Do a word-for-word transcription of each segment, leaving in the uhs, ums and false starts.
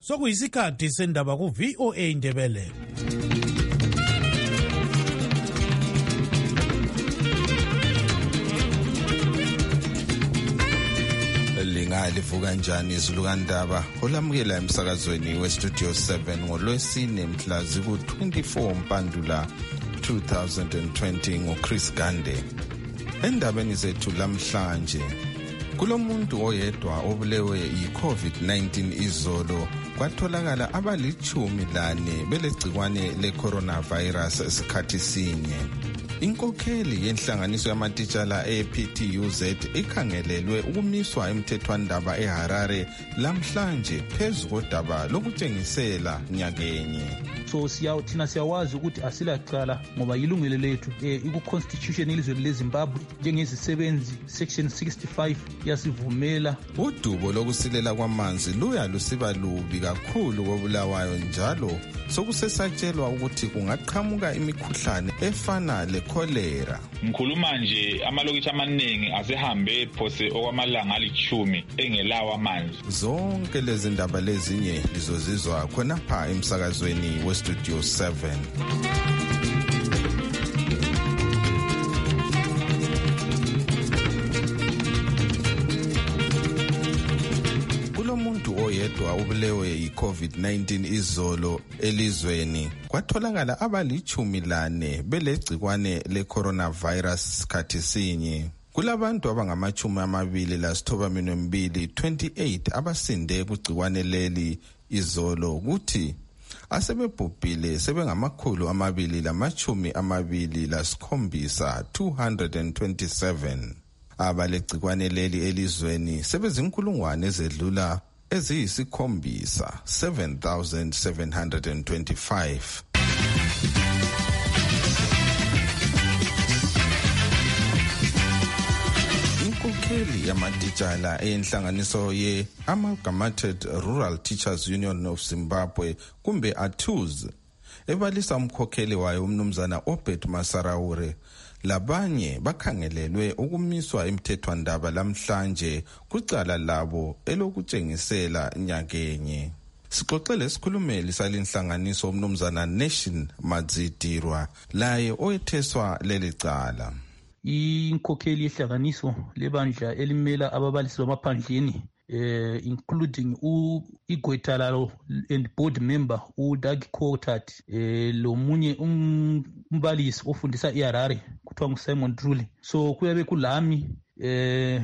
sokuyisikhathi sendaba ku V O A Ndebele. Livuka njani izulu kandaba olamukela emsakazweni we Studio seven ngolwesine mhla ziku twenty-four Mpandula two thousand twenty ngoChris Gande. Endabeni zethu lamhlanje kulomuntu oyedwa obulewe yi-COVID nineteen izolo kwatholakala abalichumi lane belegcikwane le-coronavirus esikhathi sinye. Inkokheli yenhlanganiso yamatitshala e-P T U Z ikhangelelwe ukumiswa emthethwandaba eHarare lamhlanje phezu kodaba lokutshengisela nyakenye. So siyaw thina siyawazi ukuthi asilaqala ngoba ilungelo lethu eh, iku-constitution elizweni leZimbabwe njengezisebenzi section sixty-five yasivumela. Udubo lokusilela kwamanzi luya lusiba lubi kakhulu kobulawayo njalo sokusesatshelwa ukuthi kungaqhamuka imikhuhlane efana le-cholera. Ngikhuluma nje amalokishi amaningi asehambe phose okwamalanga alichumi engelawa amanzi. Zonke lezi ndaba lezinye lizozizwa khonapha emsakazweni we Studio seven. Kulomuntu oyedwa ubulewe yi-COVID nineteen izolo elizweni kwatholakala abalichumi lane belegcikwane le-coronavirus sikhathi sinye. Kulabantu abangamachumi amabili lasithoba mbili twenty-eight abasinde kugcikwane leli izolo kuthi asebebhubhile sebengamakhulu amabili lamachumi amabili lasikhombisa two hundred twenty-seven. Abalegcikwane leli elizweni sebezinkulungwane ezedlula eziyisikhombisa seven thousand seven hundred twenty-five. Inkokheli yamatitshala enhlanganiso ye Amalgamated Rural Teachers Union of Zimbabwe kumbe A T U Z ebalisa umkhokheli wayo umnumzana Obed Masaraure labanye bakhangelelwe ukumiswa emthethwandaba lamhlanje kucala labo elokutshengisela nyakenye. Sixoxele isikhulumeli salinhlanganiso umnumzana Nation Madzidirwa laye oyetheswa leli cala. Inkokheli yehlanganiso lebandla elimela ababalisi bamaphandleni eh including u Igwetalalo and board member u Doug Cotat eh lomunye umbalisi ofundisa eHarare kuthiwa nguSimon Drule. So kuyabe kulami eh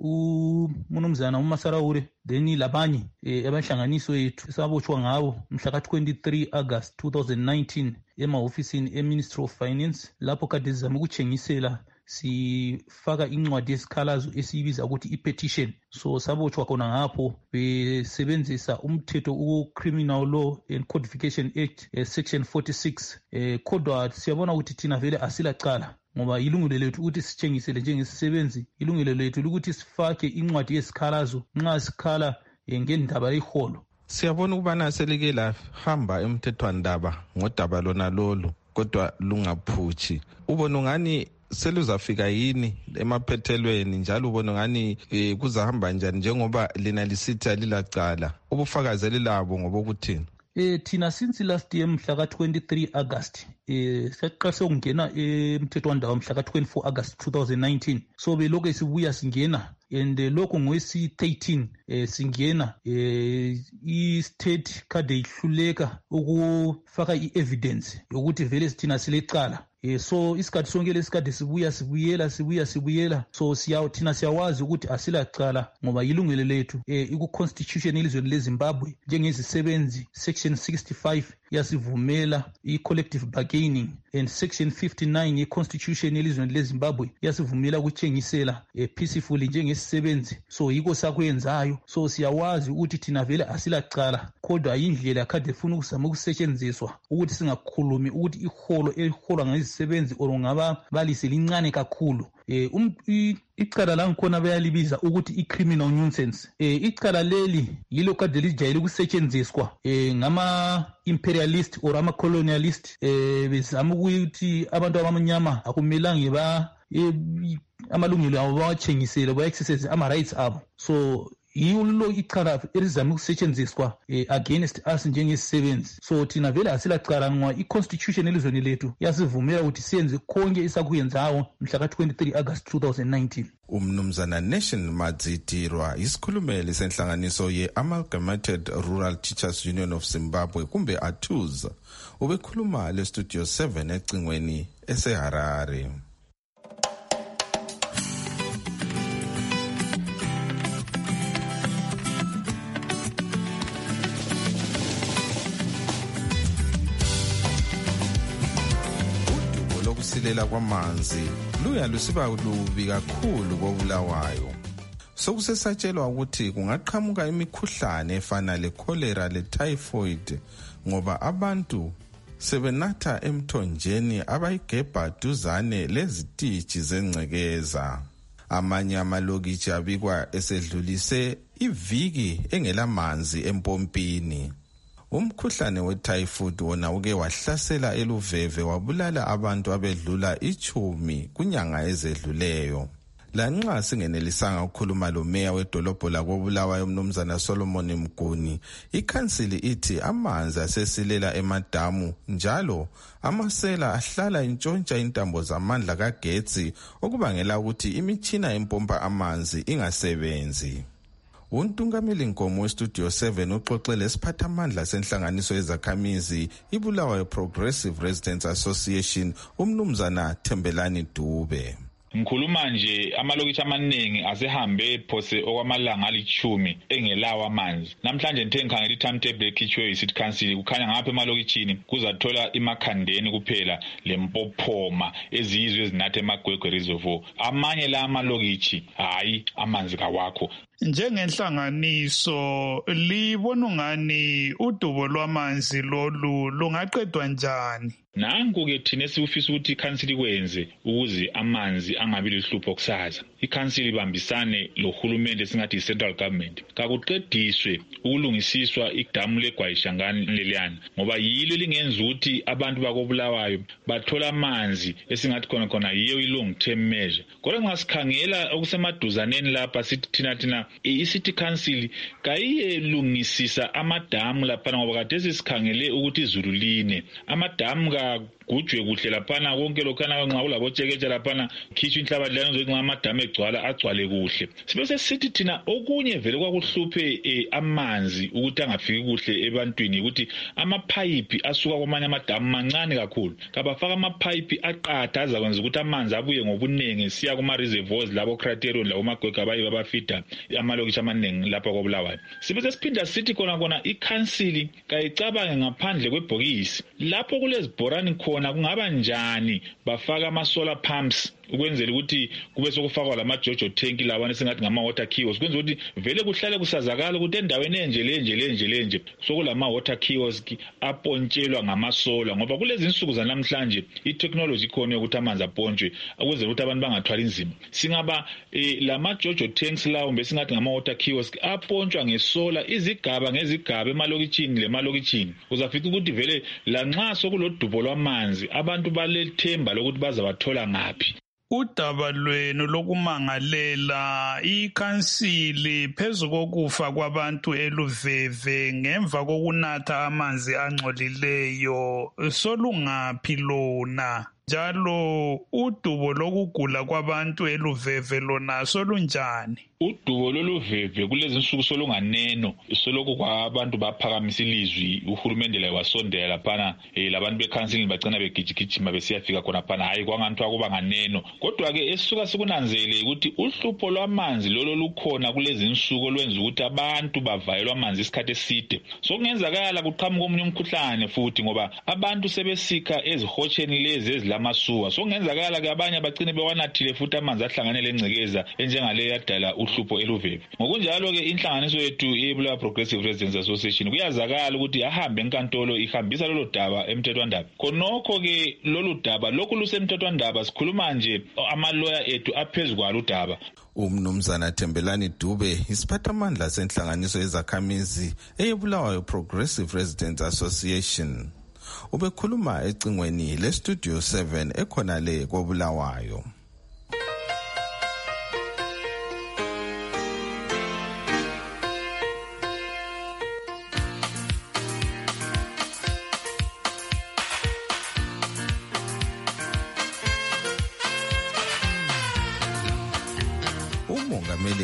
uMnumzana uMasaraure then labanye abahlanganiso yethu sabotshwa ngabo mhla ka twenty-three August two thousand nineteen ema-ofisini e-Ministry of Finance lapho kade sizama ukuthengisela sifaka incwadi yesikhalazo esiyibiza ukuthi i-petition. So sabotshwa khona ngapho besebenzisa umthetho u-Criminal Law and Codification Act eh, section forty-six. Eh, kodwa siyabona ukuthi thina vele asilacala ngoba ilungelo lethu ukuthi sitshengisele njengesisebenzi, ilungelo lethu ukuthi sifake incwadi yesikhalazo nxa sikhala ngendaba yeholo. Siyabona ukubana selike lahamba emthethwandaba ngodaba lona lolu kodwa lungaphuthi. Ubona ngani seluzafika yini emaphethelweni njalo ubona ngani e, kuzahamba njani njengoba lina lisithi lilacala ubufakazeli labo ngoba ukuthini? Eh thina since last year mhla ka twenty-three August eh saqala ukungena emthethwandaba mhla ka twenty-four August two thousand nineteen. So beloko sibuya singena and lokho ngwesi thirteen eh singena eh i-state kade ihluleka ukufaka i-evidence yokuthi vele sithina silecala. Eh so isikhathi sonke lesikhathi sibuya sibuyela sibuya sibuyela so siyaw thina siyawazi ukuthi asilacala ngoba ilungelo lethu eh iku-constitution elizweni leZimbabwe njengezisebenzi section sixty-five yasivumela i-collective bargaining and section fifty-nine ye-constitution elizweni leZimbabwe yasivumela ukutshengisela eh, peacefully njengesisebenzi. So yiko sakwenzayo. So siyawazi ukuthi thina vele asilacala kodwa indlela kade funa ukuzama ukusetshenziswa ukuthi singakhulumi ukuthi iholo eliholwa ngezisebenzi or ngaba balise lincane kakhulu. Eh um icala la ngikhona bayalibiza ukuthi i-criminal nuisance. Eh icala leli yilo kade lijayele ukusetshenziswa eh ngama imperialist or ama colonialist eh bezama ukuthi abantu abamnyama akumelanga ba amalungelo abo bawathengisele ba exercise ama rights abo. So yilo icala elizama ukusetshenziswa eh, against us njengesisebenzi. So thina vele asilacala ngoba i-constitution elizweni lethu yasivumela ukuthi siyenze konke esakuyenzayo mhla ka-twenty-three August twenty nineteen. Umnumzana Nation Madzitirwa isikhulumeli senhlanganiso ye-Amalgamated Rural Teachers Union of Zimbabwe kumbe A T U Z ubekhuluma le Studio seven ecingweni eseHarare. Ukusilela kwamanzi luya lusiba lubi kakhulu koBulawayo. Sokusesatshelwa ukuthi kungaqhamuka imikhuhlane efana le-cholera le-typhoid ngoba abantu sebenatha emthonjeni abayigebha duzane lezitiji zengcekeza. Amanye amalokitshi abikwa esedlulise iviki engelamanzi empompini. Umkhuhlane we-typhoid wona uke wahlasela eLuveve wabulala abantu abedlula ichumi kunyanga ezedluleyo. Lanxa singenelisanga ukukhuluma lo meya wedolobho lakoBulawayo umnumzana Solomon Mguni, ikhansili ithi amanzi asesilela emadamu njalo amasela ahlala intshontsha intambo zamandla kagetsi okubangela ukuthi imitshina empompa amanzi ingasebenzi. Untungameli Nkomo weStudio seven uxoxele isiphathamandla senhlanganiso yezakhamizi iBulawayo Progressive Residents Association umnumzana Thembelani Dube. Ngikhuluma nje amalokitshi amaningi asehambe phose okwamalanga alichumi engelawa amanzi. Namhlanje ngithe ngikhangela i-timetable ekhitshwe yi-City Council kukhanya ngapha emalokitshini kuzathola imakhandeni kuphela lempophoma ezizwe ezinathe emagwegwe reservoir. Amanye la amalokitshi hayi amanzi kawakho. Njengenhlanganiso libona ungani udubo lwamanzi lolu lungaqedwa njani? Nanku ke thina esifisa ukuthi ikhansili kwenze ukuze amanzi angabi lihlupho kusasa. Ikhansili ibambisane lohulumende singathi i-central government. Kakuqediswe ukulungisiswa idamu leGwayishangani leliyana ngoba yilo lingenza ukuthi abantu bakoBulawayo bathola amanzi esingathi khona khona yiyo i-long term measure. Kodwa ngasikhangela okusemaduzaneni lapha sithi thina thina i-City Council kayiyelungisisa amadamu lapha ngoba kade sisikhangele ukuthi izulu line. Amadamu ka gujwe kuhle laphana konke lokhana nxa kulabo tsheketshe laphana khitshwa inhlabathi lana nje ngamadamu egcwala agcwale kuhle. Sibese sithi thina okunye vele kwakuhluphe eh, amanzi ukuthi angafiki kuhle ebantwini ukuthi amapipe asuka kwamanye amadamu mancane kakhulu. Kabafaka amapipe aqatha azakwenza ukuthi amanzi abuye ngobunengi siya kuma reservoirs labo criterion labo magwega bayi babafida amalokitshi amaningi lapha koBulawayo. Sibese siphinda sithi kona kona ikhansili kayicabange ngaphandle kwebhokisi. Lapho kulezibhorani khona kungaba njani bafaka ama solar pumps ukwenzela ukuthi kube sokufakwa lamajojo tank lawana singathi ngama water kiosk kwenza ukuthi vele kuhlale kusazakala ukuthi endaweni enje lenje lenje lenje sokulama water kiosk apontshelwa ngamasola ngoba kulezi insuku zanamhlanje i-technology ikhona ukuthi amanzi apontshwe ukwenzela ukuthi abantu bangathwali inzima. Singaba eh, lamajojo tanks lawo besingathi ngama water kiosk apontshwa ngesola izigaba ngezigaba emalokitshini lemalokitshini uzafica ukuthi vele lanxa sokulodubo lwamanzi abantu balethemba lokuthi bazabathola ngaphi. Udaba lwenu lokumangalela ikhansili phezu kokufa kwabantu eLuveve ngemva kokunatha amanzi angcolileyo solungaphi lona? Njalo udubo lokugula kwabantu eLuveve lona solunjani? Udubo loluveve kulezi insuku solunganeno soloko kwabantu baphakamisa ilizwi uhulumende la wasondela laphana eh, labantu bekhansili bagcina begijigijima besiyafika khona phana hayi kwangantu akuba nganeno. Kodwa ke esisuka sikunanzele ukuthi uhlupho lwamanzi lolo lukhona kulezi insuku olwenza ukuthi abantu bavayelwa amanzi isikhathi eside. So kungenzakala kuqhamuka omunye umkhuhlane futhi ngoba abantu sebesika ezihotsheni lezi ezilamasuwa. So kungenzakala ke abanye bagcine bewanathile futhi amanzi ahlanganele engcekeza enjengale yadala uhlupho eLuveve. Ngokunjalo ke inhlanganiso yethu iBulawayo Progressive Residents Association kuyazakala ukuthi ahambe enkantolo ihambisa lolo daba emthethwandaba. Khonokho ke lolu daba lokhu lusemthethwandaba sikhuluma nje amaloya ethu aphezukwa udaba. Umnumzana Thembelani Dube isiphathamandla senhlanganiso yezakhamizi eyeBulawayo Progressive Residents Association ubekhuluma ecingweni le Studio seven ekhona le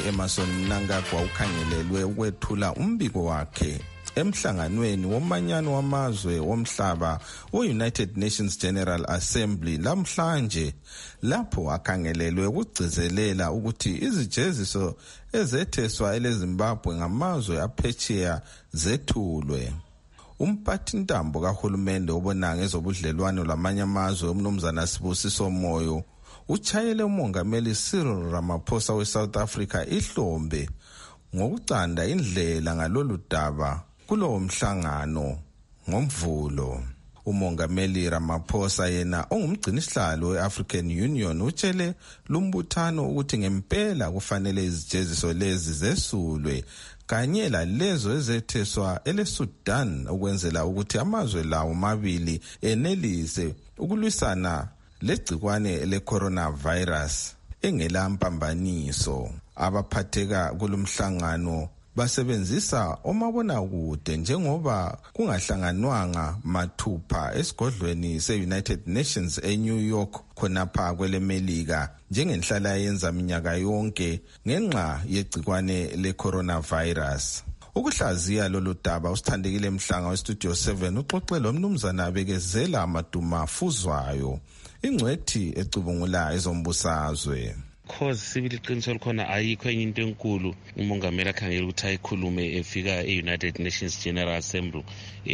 Emmerson Mnangagwa ukhangelelwe ukwethula umbiko wakhe emhlanganweni womanyano wamazwe womhlaba we-United Nations General Assembly lamhlanje, lapho akhangelelwe ukugcizelela ukuthi izijeziso ezetheswa eleZimbabwe ngamazwe aphetsheya zethulwe. Umphathintambo kahulumende obona ngezobudlelwano lamanye amazwe umnumzana Sibusiso Moyo uchayele umongameli Cyril Ramaphosa we-South Africa ihlombe ngokucanda indlela ngalolu daba kulowo mhlangano ngomvulo. Umongameli Ramaphosa yena ongumgcinisihlalo we-African Union utshele lumbuthano ukuthi ngempela kufanele izijeziso lezi zesulwe kanye lalezo ezetheswa eleSudan ukwenzela ukuthi amazwe lawo mabili enelise ukulwisana legcikwane le-coronavirus engelampambaniso. Abaphatheka kulomhlangano basebenzisa omabonakude njengoba kungahlanganwanga mathupha esigodlweni se-United Nations e-New York khonapha kwelemelika njengenhlala yenza minyaka yonke ngenxa yegcikwane le-coronavirus. Ukuhlaziya lolu daba usithandekile Mhlanga we-Studio seven uxoxe lo mnumzana abekezela amaduma afuzwayo ingcwethi ecubungula ezombusazwe. Cause sibili iqiniso likhona ayikho enye into enkulu umongameli akhangela ukuthi ayikhulume efika e-United Nations General Assembly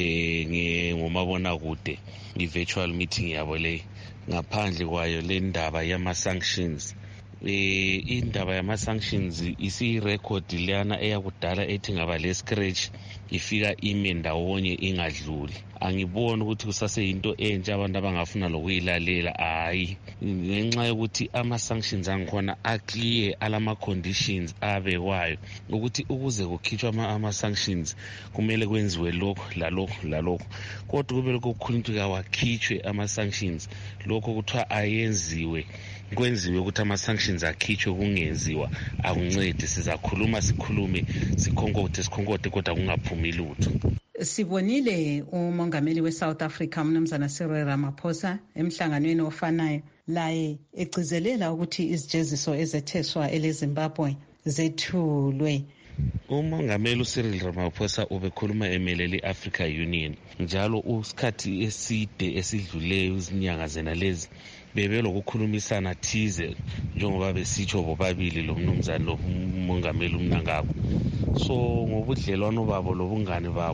eh ngomabona kude i-virtual meeting yabo le ngaphandle kwayo le ndaba yama-sanctions. Eh indaba yama-sanctions isi-record leyana eyakudala ethi ngaba le-scratch ifika ime ndawonye ingadluli. Angiboni ukuthi kusaseyinto entsha abantu abangafuna lokuyilalela, hayi, ngenxa yokuthi ama-sanctions angikhona aclear alama conditions abekwayo ukuthi ukuze kukhitshwa ama-sanctions kumele kwenziwe lokho lalokho lalokho, kodwa kube lokho kukhulunywa wakhitshwe ama-sanctions lokho kuthiwa ayenziwe kwenziwe ukuthi ama-sanctions akhitshwe kungenziwa akuncedi. Sizakhuluma sikhulume sikhonkothe sikhonkothe kodwa kungaphumi lutho. Sibonile umongameli we-South Africa umnumzana Cyril Ramaphosa emhlanganweni ofanayo laye egcizelela ukuthi izijeziso ezetheswa eleZimbabwe zethulwe. Umongameli uCyril Ramaphosa ubekhuluma emelele i-Africa Union njalo usikhathi eside esidluleyo izinyanga zena lezi bebelokukhulumisana thize njengoba besitsho bobabili lo mnumzana lo umongameli uMnangagwa. So ngobudlelwano babo lobungane babo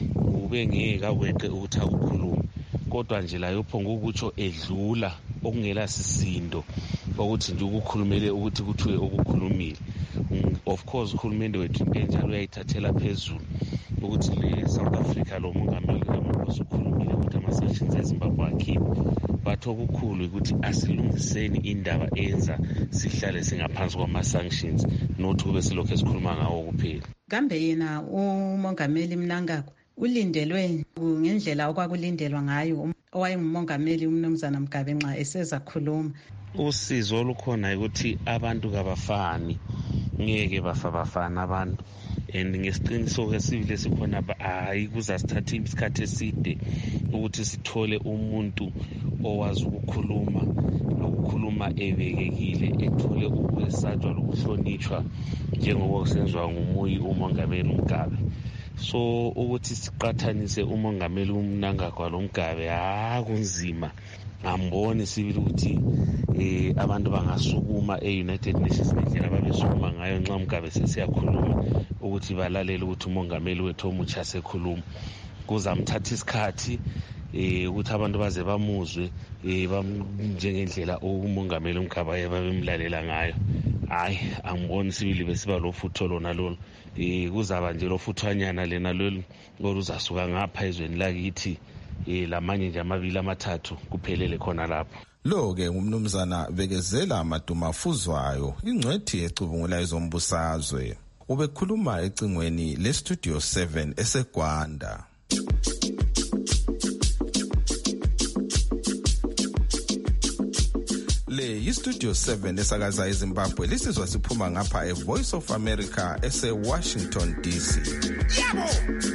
ube ngeke akweqe ukuthi akukhulume, kodwa nje la yophonga ukutsho edlula okungela sisindo ukuthi nje ukukhulumele ukuthi kuthiwe okukhulumile. Of course ukhulumende wethu enjalo uyayithathela phezulu ukuthi le South Africa lo mongameli Ramaphosa ukhulumile ukuthi ama-sanctions eZimbabwe akhiphe, but okukhulu ukuthi asilungiseni indaba enza sihlale singaphansi kwama-sanctions not kube silokhu esikhuluma ngawo kuphela. Kambe yena umongameli Mnangagwa ulindelwe ngendlela okwakulindelwa ngayo owayengumongameli umnumzana Mugabe nxa eseza khuluma? Usizo olukhona ukuthi abantu kabafani, ngeke bafa bafana abantu, and ngesiqiniseko esibile sikhona hayi kuzasithatha isikhathi eside ukuthi sithole umuntu owazi ukukhuluma nokukhuluma ebekekile ethole ukwesatshwa lokuhlonitshwa njengoba kusenziwa ngumoyi umongameli Mugabe. So ukuthi siqathanise umongameli uMnangagwa lo Mugabe akunzima. Ngamboni sibili ukuthi eh abantu bangasukuma e-United Nations ngendlela babesukuma ngayo nxa Mugabe sesiyakhuluma ukuthi balalele ukuthi umongameli wethu omutsha sekhuluma. Kuzamthatha isikhathi eh ukuthi abantu baze bamuzwe eh njengendlela umongameli Mugabe babemlalela ngayo. Hayi, angiboni sibili besiba lofutho lona lolo. Eh kuzaba nje lofuthwanyana lena lolu oluzasuka ngapha ezweni lakithi eh lamanye nje amabili amathathu kuphelele khona lapho. Lo ke ngumnumzana bekezela amaduma afuzwayo ingcwethi ecubungula ezombusazwe. Ubekhuluma ecingweni le-Studio seven eseGwanda. Le yi-Studio seven esakaza eZimbabwe lisizwa siphuma ngapha e-Voice of America ese-Washington D C. Yabo!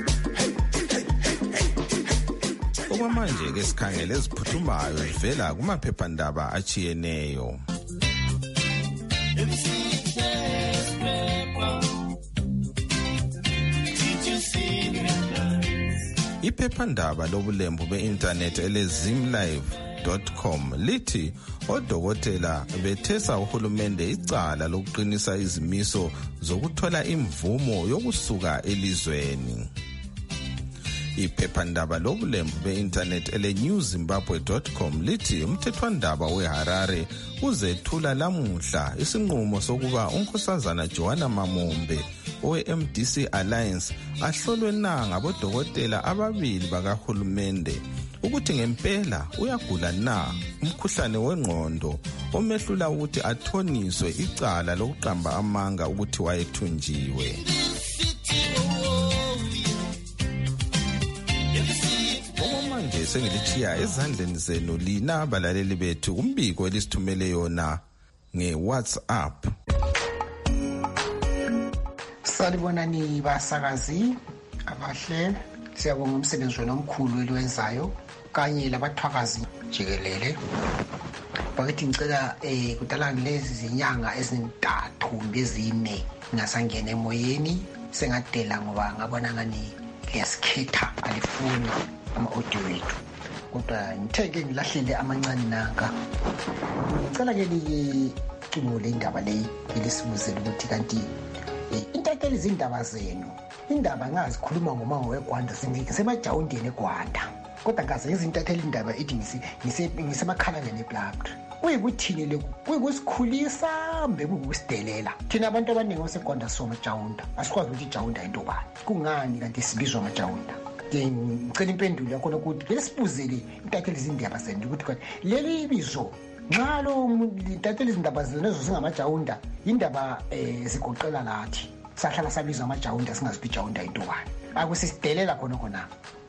Okwamanje ke sikhangele eziphuthumayo zivela kumaphephandaba achiyeneyo. Iphephandaba lobulembu be-internet elezimlive dot com lithi odokotela bethesa uhulumende icala lokuqinisa izimiso zokuthola imvumo yokusuka elizweni. Iphephandaba lobulembu be-internet ele new zimbabwe dot com lithi umthethwandaba weHarare uzethula lamuhla isinqumo sokuba unkosazana Joanna Mamombe owe-M D C Alliance ahlolwe na ngabodokotela ababili bakahulumende ukuthi ngempela uyagula na umkhuhlane wengqondo omehlula ukuthi athoniswe icala lokuqamba amanga ukuthi wayethunjiwe. Okwamanje sengilithiya ezandleni zenu lina abalaleli bethu umbiko elisithumele yona nge-WhatsApp. Salibonani basakazi abahle, siyabonga umsebenzi wenu omkhulu eliwenzayo kanye labathwakazi jikelele. Bakithi ngicela eh kudala lezi zinyanga ezintathu ngezine ngasangena emoyeni sengadela ngoba ngabona ngani liyasikhetha alifuni ama-audio wethu kodwa ngitheke ngilahlele amancane nanka. Ngicela ke licubule indaba leyi elisibuzela ukuthi kanti intatheli izindaba zenu indaba ngazikhuluma ngomango weGwanda semajawundeni eGwanda kodwa ngaze ngizintatheli indaba ethi ngisemakhalangeni eBlabri kuyikuthini lokhu kuyikusikhulisa mbe kukusidelela thina abantu abaningi oseGwanda somajawunda asikwazi ukuthi ijawunda into bani kungani kanti sibizwa amajawunda. Ngicela impendulo yakho ukuthi lesibuzele intatheli izindaba zenu ukuthi kanti leli bizo nxa lo intatheli izindaba zenu lezo singamajawunda indaba eh zigoqela lathi sahlala sabizwa amajawunda singazithi ijawunda into bani akusisidelela khona khona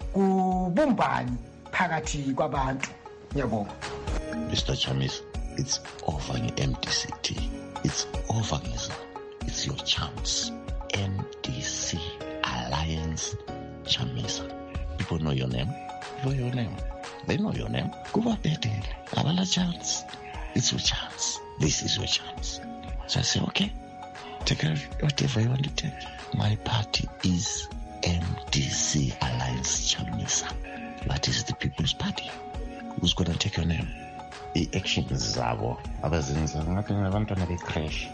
kubumbani phakathi kwabantu. Ngiyabonga Mister Chamisa, it's over nge-M D C T, it's over ngizwa, it's your chance. M D C Alliance Chamisa. People know your name, know your name, they know your name. Kuba bhetele, abala chance, it's your chance, this is your chance. So I say, okay, take care of whatever you want to take. My party is M D C Alliance Chamisa. That is the People's Party. Who's going to take your name? I-actions zabo abazenza ngathi abantwana be-crash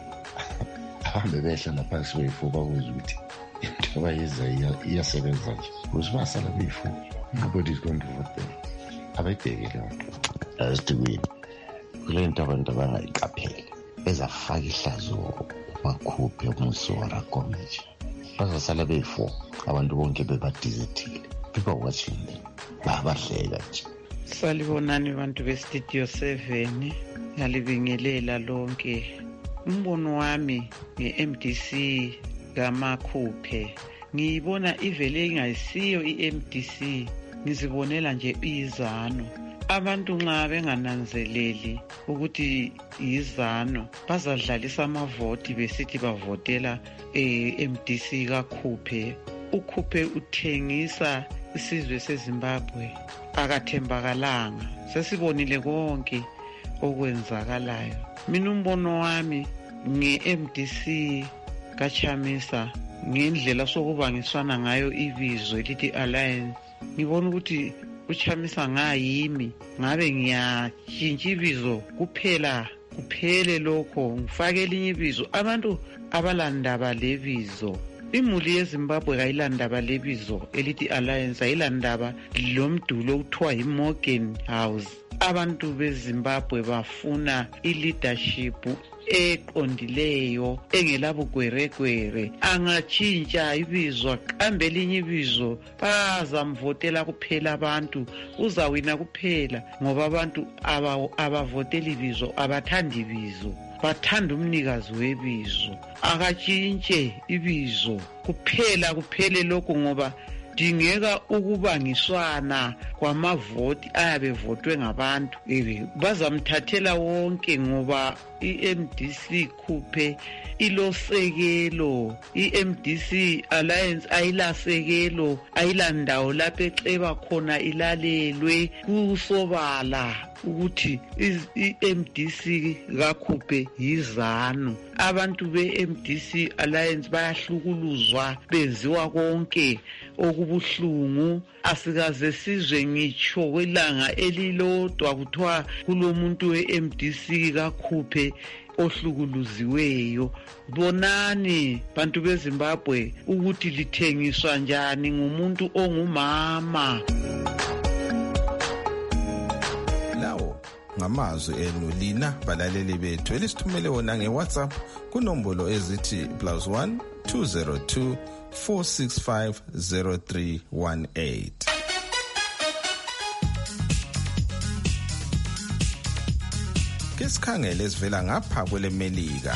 ahambe behlala phansi beyifuba ukuze ukuthi into abayenza iyasebenza nje ukuze basala beyifuba. Nobody is going to vote them. Abayibheke leyo nto asithi kule nto abantu abangayiqapheli bezafaka ihlazo bakhuphe umusora komeje bazasala beyifuba abantu bonke bebadizithile. People watching them babahleka nje. Salibonani bantu bestudio seven yalibingelela lonke. Umbono wami nge-M D C kamakhuphe ngiyibona ivele ingayisiyo i-M D C, ngizibonela nje izano. Abantu nxa bengananzeleli ukuthi izano bazadlalisa amavoti besithi bavotela e-M D C kakhuphe. Ukhuphe uthengisa isizwe seZimbabwe akathembakalanga. Sesibonile konke okwenzakalayo. Mina umbono wami nge-M D C kaChamisa ngendlela sokubangiswana ngayo ibizo elithi Alliance, ngibona ukuthi uChamisa ngayimi ngabe ngiyatshintsha ibizo kuphela kuphele lokho ngifake elinye ibizo. Abantu abalandaba lebizo, imuli yeZimbabwe kayilandaba lebizo elithi Alliance, ayilandaba lomdulo okuthiwa yiMorgan House. Abantu beZimbabwe bafuna i-leadership eqondileyo engelabugweregwere. Angatshintsha ibizo aqambe elinye ibizo bazamvotela kuphela abantu, uzawina kuphela ngoba abantu abavotela ibizo abathandi ibizo, bathanda umnikazi webizo. Akatshintshe ibizo kuphela kuphele lokho ngoba dingeka ukubangiswana kwamavoti ayabe votwe ngabantu bazamthathela wonke ngoba i-M D C khuphe ilosekelo. I-M D C Alliance ayilasekelo, ayilandawo lapho eceba khona ilalelwe kusobala ukuthi i-M D C kakhuphe yizanu. Abantu be-M D C Alliance bayahlukuluzwa, benziwa konke okubuhlungu. Asikaze sizwe ngitsho kwelanga elilodwa kuthiwa kulomuntu we-M D C kakhuphe ohlukuluziweyo. Bonani bantu beZimbabwe ukuthi lithengiswa njani ngumuntu ongumama. Lawo ngamazwi enu lina balaleli bethu elisithumele wona ngeWhatsApp kunombolo ezithi plus one two zero two four six five zero three one eight. Kesikhangele esivela ngapha kwelemelika.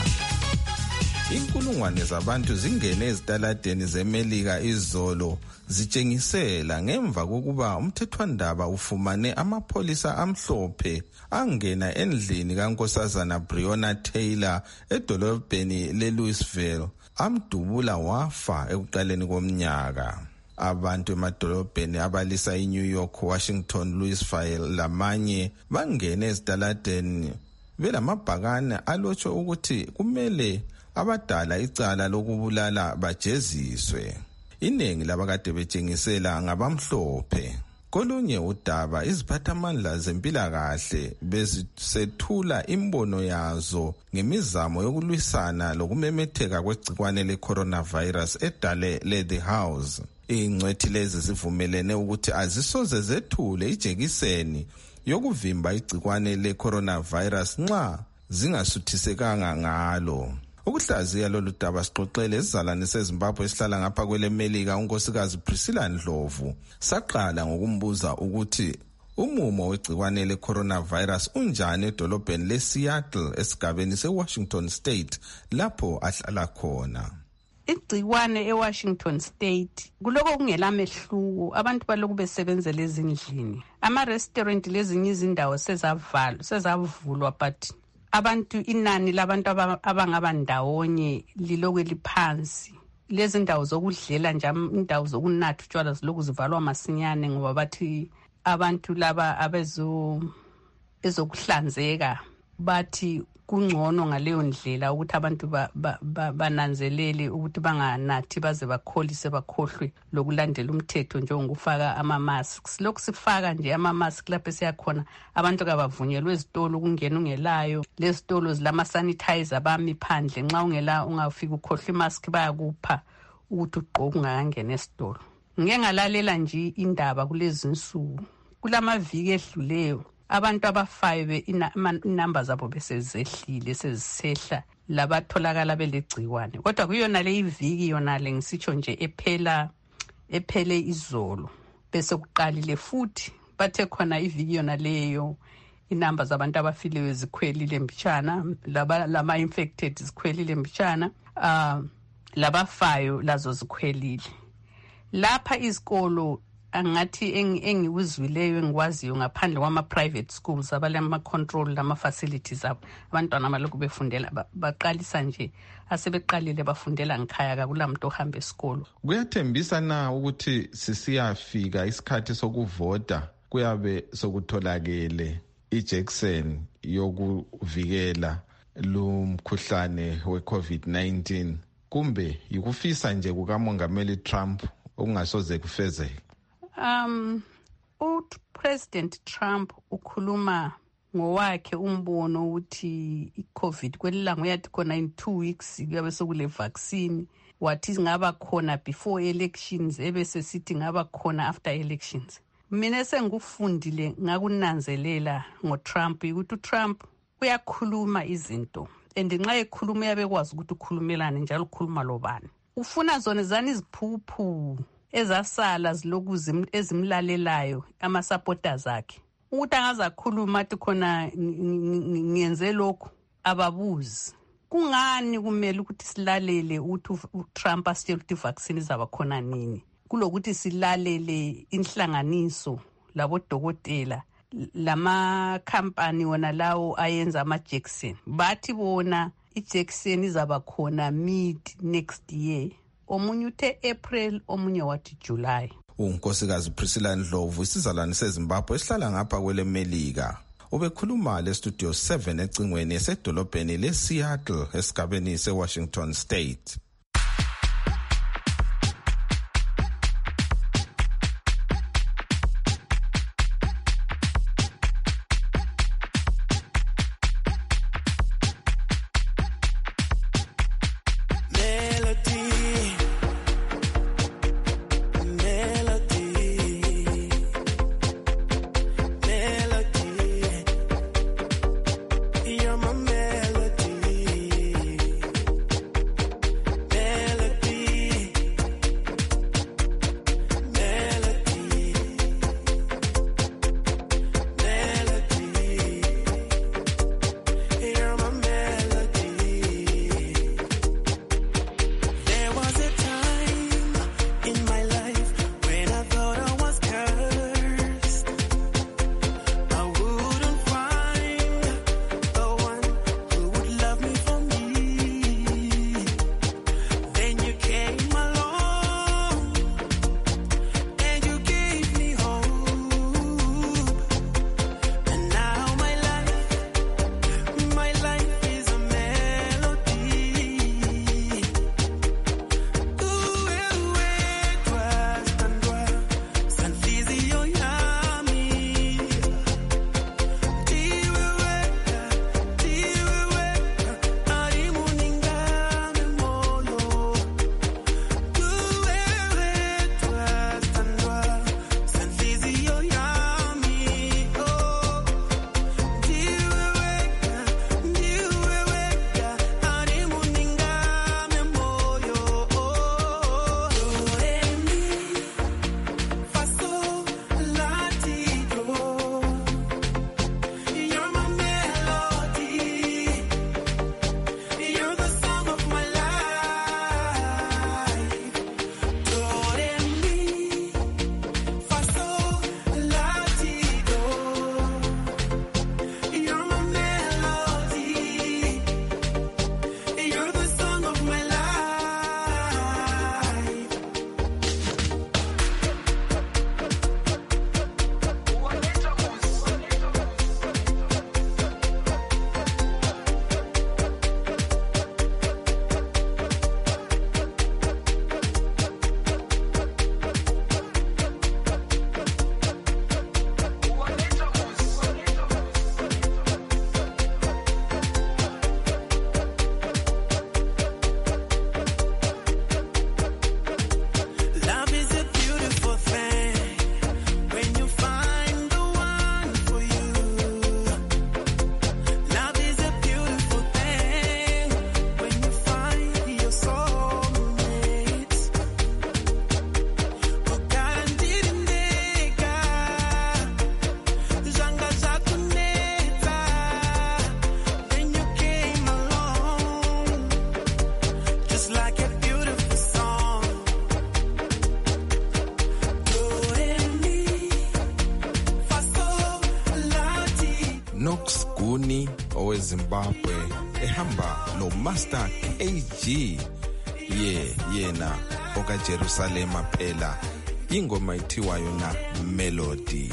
Inkulungwane zabantu zingene ezitaladeni zemelika izolo zitshengisela ngemva kokuba umthethwandaba ufumane amapholisa amhlophe angena endlini kaNkosazana Breonna Taylor edolobheni leLouisville amdubula wafa ekuqaleni komnyaka. Abantu emadolobheni abalisa iNew York, Washington, Louisville lamanye bangene ezitaladeni belamabhakane alotsho ukuthi kumele abadala icala lokubulala bajeziswe. Iningi labakade betshengisela ngabamhlophe. Kolunye udaba iziphathamandla zempilakahle bezisethula imbono yazo ngemizamo yokulwisana lokumemetheka kwegcikwane le-coronavirus edale le-The House. Ingcwethi lezi zivumelene ukuthi azisoze zethule ijekiseni yokuvimba igcikwane le-coronavirus nxa zingasuthisekanga ngalo. Ukuhlaziya lolu daba sixoxele isizalwane seZimbabwe esihlala ngapha kwelemelika unkosikazi Priscilla Ndlovu saqala ngokumbuza ukuthi umumo wegcikwane le-coronavirus unjani edolobheni le-Seattle esigabeni se-Washington State lapho ahlala khona. Igcikwane eWashington State kuloko kungelamehluko, abantu balokhu besebenzela ezindlini. Ama-restaurant lezinye izindawo sezavalwa sezavulwa but abantu inani labantu abangaba ndawonye lilokwe liphansi. Lezi ndawo zokudlela nje indawo zokunatha utshwala zilokhu zivalwa masinyane ngoba bathi abantu laba abezo ezokuhlanzeka bathi kungcono ngaleyo ndlela ukuthi abantu bananzelele ukuthi banganathi baze bakholise bakhohlwe lokulandela umthetho njengokufaka ama-masks. Lokhu sifaka nje ama-mask lapho siyakhona abantu kabavunyelwe ezitolo ukungena ungelayo. Lezitolo zilama-sanitizer bami phandle, nxa ungela ungafika ukhohlwe imask bayakupha ukuthi ugqoke ungakangena esitolo. Ngeke ngalalela nje indaba kulezi nsuku kulamaviki edluleyo abantu abafayo inamba zabo besezehlile sezisehla labatholakala belegciwane. Kodwa kuyona le iviki yona le ngisitsho nje ephela ephele izolo bese kuqalile futhi bathe khona iviki yona leyo inamba zabantu abafileyo zikhwelile mbishana, laba lama infected zikhwelile mbishana, uh, labafayo lazo zikhwelile. Lapha izikolo angathi engikuzwileyo engikwaziyo ngaphandle kwama-private schools abalama-control lama-facilities abo abantwana abalokhu befundela baqalisa nje asebeqalile bafundela ngikhaya kakulamuntu ohamba esikolo. Kuyathembisa na ukuthi sisiyafika isikhathi sokuvota kuyabe sokutholakele ijekiseni yokuvikela lumkhuhlane we-COVID nineteen kumbe yikufisa nje kukamongameli Trump okungasoze kufezeke? Um, uPresident Trump ukhuluma ngowakhe umbono ukuthi i-COVID kwelilanga uyathi khona in two weeks kuyabe sokule vaccine, wathi ngaba khona before elections ebese sithi ngaba khona after elections. Mina sengikufundile ngakunanzelela ngoTrump ukuthi uTrump uyakhuluma izinto and nxa ekhuluma yabekwazi ukuthi ukhulumelane njalo ukhuluma lobani. Ufuna zona zani iziphuphu ezasala ziloku ezimlalelayo ama-supporters akhe ukuthi angazakhuluma athi khona ngiyenze lokhu ababuzi. Kungani kumele ukuthi silalele ukuthi uTrump asitshela ukuthi i-vaccine izaba khona nini kulokuthi silalele inhlanganiso labodokotela lama-company wona lawo ayenza ama-Jackson bathi bona i-Jackson izaba khona mid next year, omunye uthe April omunye wathi July. Unkosikazi Priscilla Ndlovu isizalwane seZimbabwe esihlala ngapha kwelemelika ubekhuluma le studio seven ecingweni esedolobheni leSeattle esigabeni seWashington State. Knox Guni oweZimbabwe ehamba lo Master K G ye yena oka Jerusalem phela ingoma ithiwa yona Melody.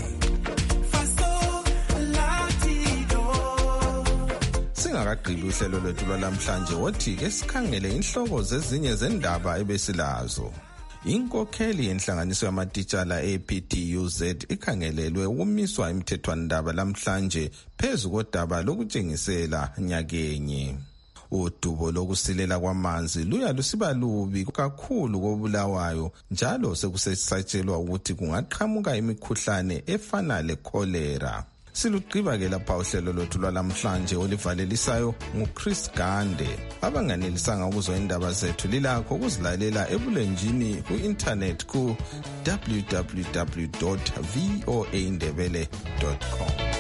Singakagqibi uhlelo lwethu lwalamhlanje wothi ke sikhangele inhloko zezinye zendaba ebesilazo. Inkokheli yenhlanganiso yamatitshala e-P T U Z ikhangelelwe ukumiswa imithethwandaba lamhlanje phezu kodaba lokutshengisela nyakenye. Udubo lokusilela kwamanzi luya lusiba lubi kakhulu koBulawayo njalo sekusesatshelwa ukuthi kungaqhamuka imikhuhlane efana lecholera. Silugqiba ke lapha uhlelo lwethu lwalamhlanje olivalelisayo nguChris Gande. Abanganelisanga ukuzwa indaba zethu lilakho ukuzilalela ebulenjini ku-internet ku w w w dot voa ndebele dot com.